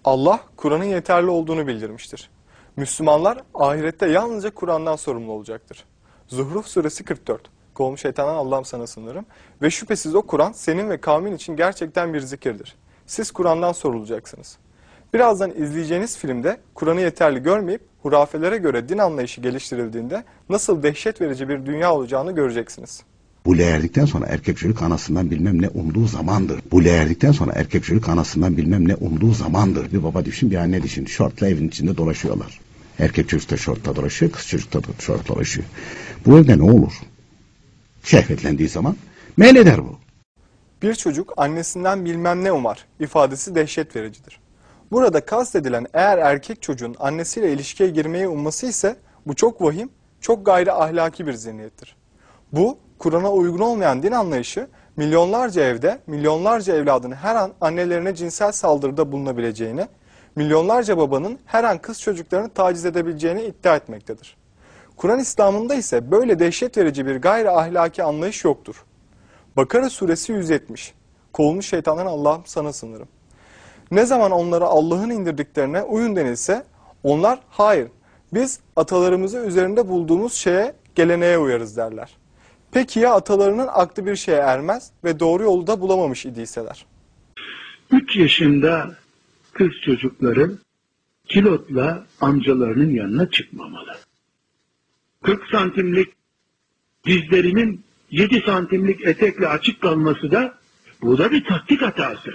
Allah Kur'an'ın yeterli olduğunu bildirmiştir. Müslümanlar ahirette yalnızca Kur'an'dan sorumlu olacaktır. Zuhruf suresi 44. Kovulmuş şeytandan Allah'ım sana sığınırım. Ve şüphesiz o Kur'an senin ve kavmin için gerçekten bir zikirdir. Siz Kur'an'dan sorulacaksınız. Birazdan izleyeceğiniz filmde Kur'an'ı yeterli görmeyip hurafelere göre din anlayışı geliştirildiğinde nasıl dehşet verici bir dünya olacağını göreceksiniz. Bu erdikten sonra erkek çocuk anasından bilmem ne umduğu zamandır. Bu erdikten sonra erkek çocuk anasından bilmem ne umduğu zamandır. Bir baba düşün, bir anne düşün. Şortla evin içinde dolaşıyorlar. Erkek çocuk da şortla dolaşıyor, kız çocuk da şortla dolaşıyor. Bu evde ne olur? Şehvetlendiği zaman meyleder bu. Bir çocuk annesinden bilmem ne umar ifadesi dehşet vericidir. Burada kastedilen eğer erkek çocuğun annesiyle ilişkiye girmeyi umması ise bu çok vahim, çok gayri ahlaki bir zihniyettir. Bu, Kur'an'a uygun olmayan din anlayışı milyonlarca evde, milyonlarca evladın her an annelerine cinsel saldırıda bulunabileceğini, milyonlarca babanın her an kız çocuklarını taciz edebileceğini iddia etmektedir. Kur'an İslam'ında ise böyle dehşet verici bir gayri ahlaki anlayış yoktur. Bakara suresi 170. Kovulmuş şeytandan Allah'ım sana sığınırım. Ne zaman onlara Allah'ın indirdiklerine uyun denilse, onlar hayır, biz atalarımızı üzerinde bulduğumuz şeye, geleneğe uyarız derler. Peki ya atalarının aklı bir şeye ermez ve doğru yolu da bulamamış idiyseler? 3 yaşında kız çocukları kilotla amcalarının yanına çıkmamalı. 40 santimlik dizlerinin 7 santimlik etekle açık kalması da bu da bir taktik hatası.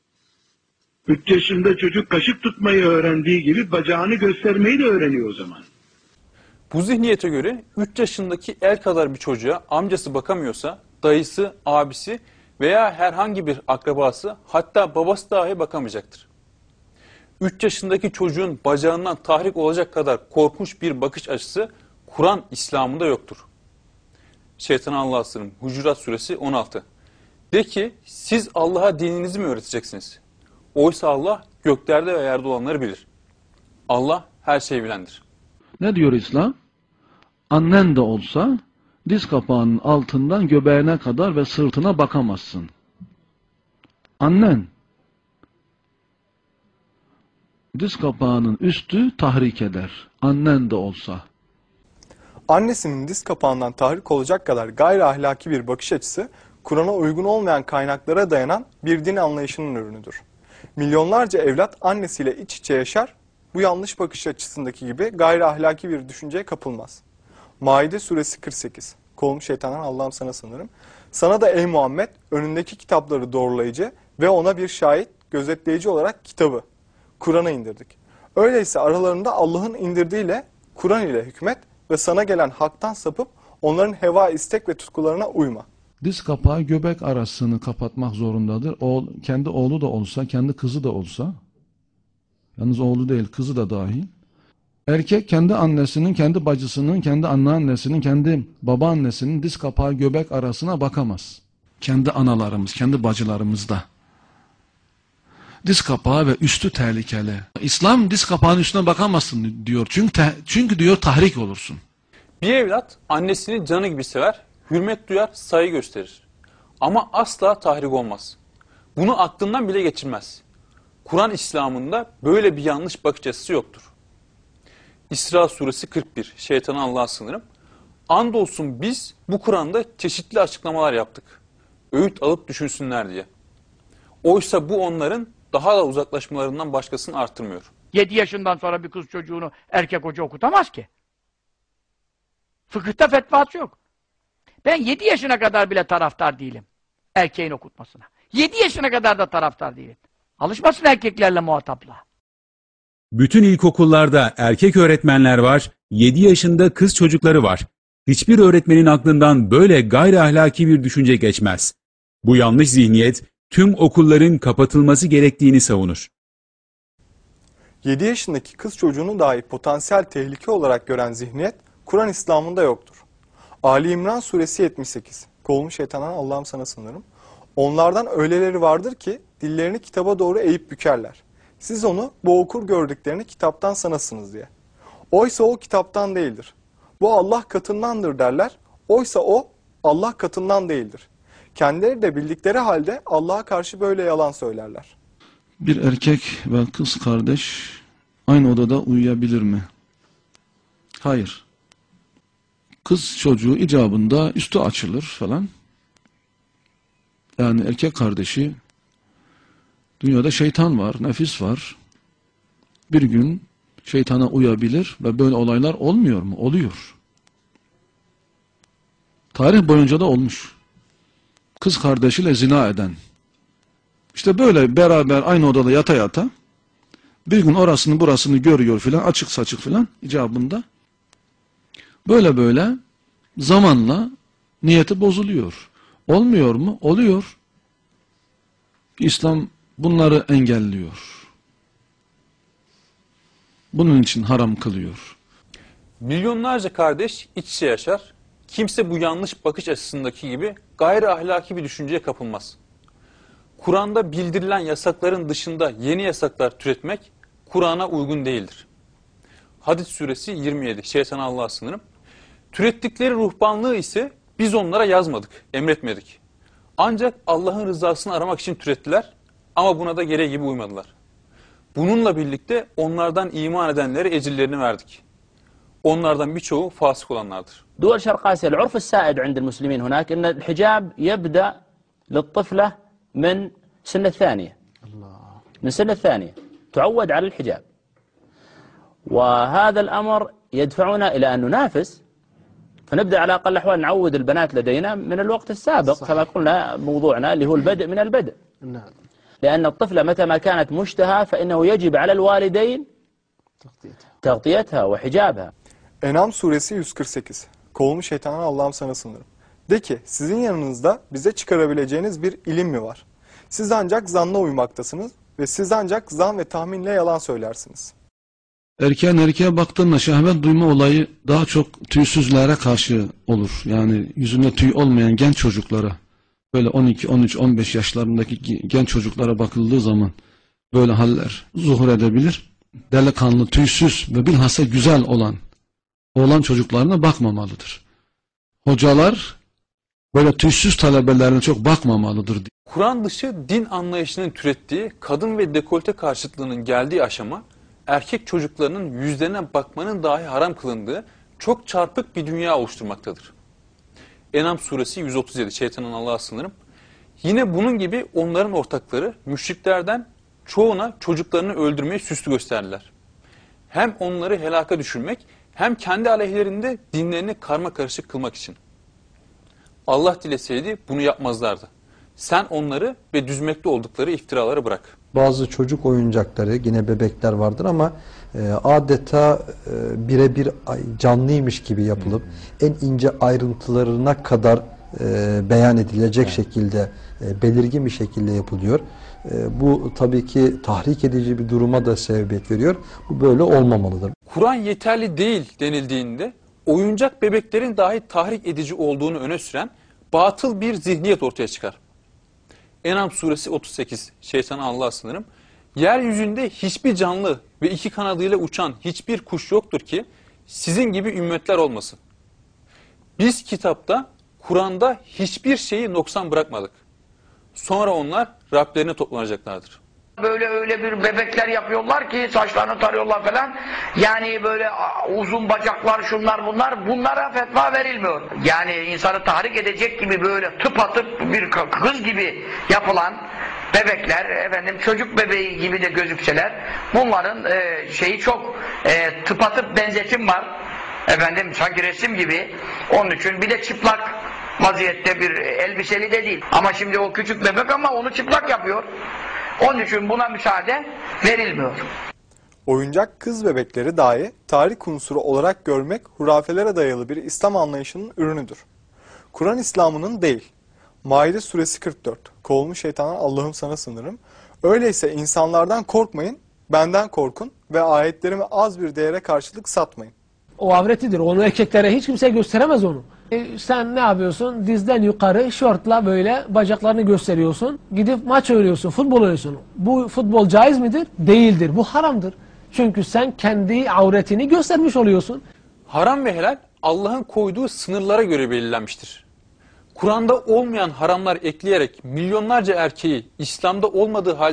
3 yaşında çocuk kaşık tutmayı öğrendiği gibi bacağını göstermeyi de öğreniyor o zaman. Bu zihniyete göre 3 yaşındaki el kadar bir çocuğa amcası bakamıyorsa dayısı, abisi veya herhangi bir akrabası, hatta babası dahi bakamayacaktır. 3 yaşındaki çocuğun bacağından tahrik olacak kadar korkunç bir bakış açısı Kur'an İslam'ında yoktur. Şeytana Allah'a sığınırım. Hucurat suresi 16. De ki siz Allah'a dininizi mi öğreteceksiniz? Oysa Allah göklerde ve yerde olanları bilir. Allah her şeyi bilendir. Ne diyor İslam? Annen de olsa diz kapağının altından göbeğine kadar ve sırtına bakamazsın. Annen. Diz kapağının üstü tahrik eder. Annen de olsa. Annesinin diz kapağından tahrik olacak kadar gayri ahlaki bir bakış açısı, Kur'an'a uygun olmayan kaynaklara dayanan bir din anlayışının ürünüdür. Milyonlarca evlat annesiyle iç içe yaşar, bu yanlış bakış açısındaki gibi gayri ahlaki bir düşünceye kapılmaz. Maide suresi 48. Kovulmuş şeytandan Allah'ım sana sığınırım. Sana da ey Muhammed önündeki kitapları doğrulayıcı ve ona bir şahit, gözetleyici olarak kitabı, Kur'an'ı indirdik. Öyleyse aralarında Allah'ın indirdiğiyle, Kur'an ile hükmet ve sana gelen haktan sapıp onların heva, istek ve tutkularına uyma. Diz kapağı göbek arasını kapatmak zorundadır. Kendi oğlu da olsa, kendi kızı da olsa, yalnız oğlu değil kızı da dahil. Erkek kendi annesinin, kendi bacısının, kendi anneannesinin, kendi babaannesinin diz kapağı göbek arasına bakamaz. Kendi analarımız, kendi bacılarımız da. Diz kapağı ve üstü tehlikeli. İslam diz kapağının üstüne bakamazsın diyor. Çünkü diyor tahrik olursun. Bir evlat annesini canı gibi sever, hürmet duyar, saygı gösterir. Ama asla tahrik olmaz. Bunu aklından bile geçirmez. Kur'an İslam'ında böyle bir yanlış bakış açısı yoktur. İsra suresi 41. Şeytana Allah'a sığınırım. Andolsun biz bu Kur'an'da çeşitli açıklamalar yaptık. Öğüt alıp düşünsünler diye. Oysa bu onların daha da uzaklaşmalarından başkasını artırmıyor. 7 yaşından sonra bir kız çocuğunu erkek hoca okutamaz ki. Fıkıhta fetvası yok. Ben 7 yaşına kadar bile taraftar değilim. Erkeğin okutmasına. 7 yaşına kadar da taraftar değilim. Alışmasın erkeklerle muhatapla. Bütün ilkokullarda erkek öğretmenler var, 7 yaşında kız çocukları var. Hiçbir öğretmenin aklından böyle gayri ahlaki bir düşünce geçmez. Bu yanlış zihniyet tüm okulların kapatılması gerektiğini savunur. 7 yaşındaki kız çocuğunu dahi potansiyel tehlike olarak gören zihniyet Kur'an İslam'ında yoktur. Ali İmran suresi 78. Kovulmuş şeytandan Allah'ım sana sığınırım. Onlardan öyleleri vardır ki dillerini kitaba doğru eğip bükerler. Siz onu bu okur gördüklerini kitaptan sanasınız diye. Oysa o kitaptan değildir. Bu Allah katındandır derler. Oysa o Allah katından değildir. Kendileri de bildikleri halde Allah'a karşı böyle yalan söylerler. Bir erkek ve kız kardeş aynı odada uyuyabilir mi? Hayır. Kız çocuğu icabında üstü açılır falan. Yani erkek kardeşi, dünyada şeytan var, nefis var. Bir gün şeytana uyabilir ve böyle olaylar olmuyor mu? Oluyor. Tarih boyunca da olmuş. Kız kardeşiyle zina eden. İşte böyle beraber aynı odada yata yata bir gün orasını burasını görüyor filan, açık saçık filan icabında. Böyle böyle zamanla niyeti bozuluyor. Olmuyor mu? Oluyor. İslam bunları engelliyor. Bunun için haram kılıyor. Milyonlarca kardeş iç içe yaşar. Kimse bu yanlış bakış açısındaki gibi gayri ahlaki bir düşünceye kapılmaz. Kur'an'da bildirilen yasakların dışında yeni yasaklar türetmek Kur'an'a uygun değildir. Hadid suresi 27, şeytana Allah'a sınırım. Türettikleri ruhbanlığı ise biz onlara yazmadık, emretmedik. Ancak Allah'ın rızasını aramak için türettiler ama buna da gereği gibi uymadılar. Bununla birlikte onlardan iman edenlere ecirlerini verdik. Onlardan birçoğu fasık olanlardır. دول شرق آسيا العرف السائد عند المسلمين هناك أن الحجاب يبدأ للطفلة من سن الثانية. من سن الثانية تعود على الحجاب. وهذا الأمر يدفعنا إلى أن ننافس فنبدأ على أقل الأحوال نعود البنات لدينا من الوقت السابق كما قلنا موضوعنا اللي هو البدء من البدء. لأن الطفلة متى ما كانت مشتهى فإنه يجب على الوالدين تغطيتها وحجابها. En'am suresi 148. Kovulmuş şeytana Allah'ım sana sığınırım. De ki sizin yanınızda bize çıkarabileceğiniz bir ilim mi var? Siz ancak zanla uymaktasınız ve siz ancak zan ve tahminle yalan söylersiniz. Erkeğin erkeğe baktığında şehvet duyma olayı daha çok tüysüzlere karşı olur. Yani yüzünde tüy olmayan genç çocuklara, böyle 12, 13, 15 yaşlarındaki genç çocuklara bakıldığı zaman böyle haller zuhur edebilir. Delikanlı, tüysüz ve bilhassa güzel olan oğlan çocuklarına bakmamalıdır. Hocalar böyle tüysüz talebelerine çok bakmamalıdır. Kur'an dışı din anlayışının türettiği kadın ve dekolte karşıtlığının geldiği aşama, erkek çocuklarının yüzlerine bakmanın dahi haram kılındığı çok çarpık bir dünya oluşturmaktadır. En'am suresi 137, şeytanın Allah'a sınırım. Yine bunun gibi onların ortakları müşriklerden çoğuna çocuklarını öldürmeyi süslü gösterdiler. Hem onları helaka düşürmek hem kendi aleyhlerinde dinlerini karma karışık kılmak için. Allah dileseydi bunu yapmazlardı. Sen onları ve düzmekte oldukları iftiraları bırak. Bazı çocuk oyuncakları, yine bebekler vardır ama adeta birebir canlıymış gibi yapılıp en ince ayrıntılarına kadar beyan edilecek şekilde, belirgin bir şekilde yapılıyor. Bu tabii ki tahrik edici bir duruma da sebebiyet veriyor. Bu böyle olmamalıdır. Kur'an yeterli değil denildiğinde oyuncak bebeklerin dahi tahrik edici olduğunu öne süren batıl bir zihniyet ortaya çıkar. En'am suresi 38, şeytana Allah'a sınırım. Yeryüzünde hiçbir canlı ve iki kanadıyla uçan hiçbir kuş yoktur ki sizin gibi ümmetler olmasın. Biz kitapta, Kur'an'da hiçbir şeyi noksan bırakmadık. Sonra onlar Rablerine toplanacaklardır. Böyle öyle bir bebekler yapıyorlar ki saçlarını tarıyorlar falan. Yani böyle uzun bacaklar şunlar bunlar, bunlara fetva verilmiyor. Yani insanı tahrik edecek gibi böyle tıpatıp bir kız gibi yapılan bebekler, efendim çocuk bebeği gibi de gözükseler, bunların şeyi çok tıpatıp benzetim var. Efendim sanki resim gibi. Onun için bir de çıplak vaziyette bir elbiseli de değil. Ama şimdi o küçük bebek ama onu çıplak yapıyor. Onun için buna müsaade verilmiyor. Oyuncak kız bebekleri dahi tarih unsuru olarak görmek hurafelere dayalı bir İslam anlayışının ürünüdür. Kur'an İslam'ının değil. Maide suresi 44. Kovulmuş şeytandan Allah'ım sana sığınırım. Öyleyse insanlardan korkmayın, benden korkun ve ayetlerimi az bir değere karşılık satmayın. O avretidir. Onu erkeklere hiç kimse gösteremez onu. Sen ne yapıyorsun? Dizden yukarı şortla böyle bacaklarını gösteriyorsun. Gidip maç oynuyorsun, futbol oynuyorsun. Bu futbol caiz midir? Değildir. Bu haramdır. Çünkü sen kendi avretini göstermiş oluyorsun. Haram ve helal Allah'ın koyduğu sınırlara göre belirlenmiştir. Kur'an'da olmayan haramlar ekleyerek milyonlarca erkeği İslam'da olmadığı halde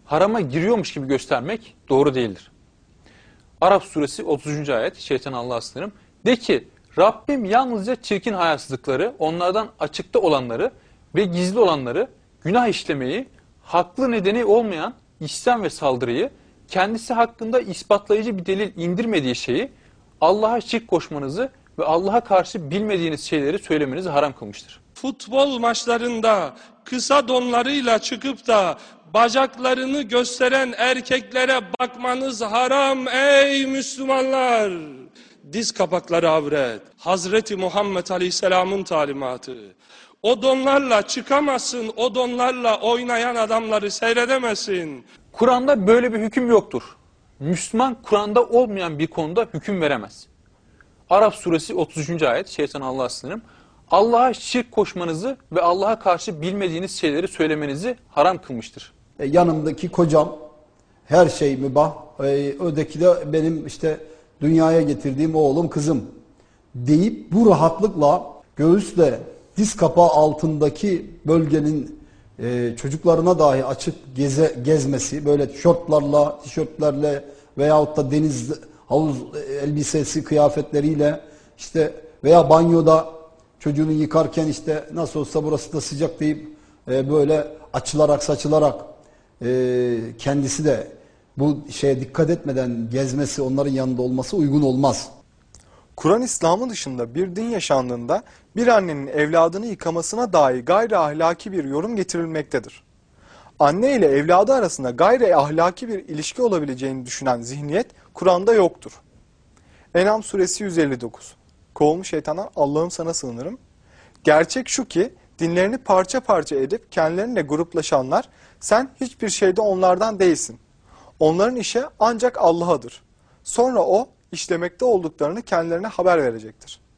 harama giriyormuş gibi göstermek doğru değildir. Araf suresi 30. ayet, şeytan Allah'a sığınırım. De ki Rabbim yalnızca çirkin hayasızlıkları, onlardan açıkta olanları ve gizli olanları, günah işlemeyi, haklı nedeni olmayan isyan ve saldırıyı, kendisi hakkında ispatlayıcı bir delil indirmediği şeyi, Allah'a şirk koşmanızı ve Allah'a karşı bilmediğiniz şeyleri söylemenizi haram kılmıştır. Futbol maçlarında kısa donlarıyla çıkıp da bacaklarını gösteren erkeklere bakmanız haram ey Müslümanlar. Diz kapakları avret. Hazreti Muhammed Aleyhisselam'ın talimatı. O donlarla çıkamazsın, o donlarla oynayan adamları seyredemezsin. Kur'an'da böyle bir hüküm yoktur. Müslüman Kur'an'da olmayan bir konuda hüküm veremez. Araf suresi 30. ayet, şeytan Allah'a sığınırım. Allah'a şirk koşmanızı ve Allah'a karşı bilmediğiniz şeyleri söylemenizi haram kılmıştır. Yanımdaki kocam, her şey mübah, öteki de benim işte dünyaya getirdiğim oğlum, kızım deyip bu rahatlıkla göğüsle diz kapağı altındaki bölgenin çocuklarına dahi açık gezmesi, böyle şortlarla, tişörtlerle veyahut da deniz havuz elbisesi kıyafetleriyle işte veya banyoda çocuğunu yıkarken işte nasıl olsa burası da sıcak deyip böyle açılarak saçılarak kendisi de bu şeye dikkat etmeden gezmesi, onların yanında olması uygun olmaz. Kur'an İslam'ın dışında bir din yaşandığında bir annenin evladını yıkamasına dahi gayri ahlaki bir yorum getirilmektedir. Anne ile evladı arasında gayri ahlaki bir ilişki olabileceğini düşünen zihniyet Kur'an'da yoktur. En'am suresi 159. Kovulmuş şeytanlar, Allah'ım sana sığınırım. Gerçek şu ki dinlerini parça parça edip kendilerine gruplaşanlar, sen hiçbir şeyde onlardan değilsin. Onların işi ancak Allah'adır. Sonra o işlemekte olduklarını kendilerine haber verecektir.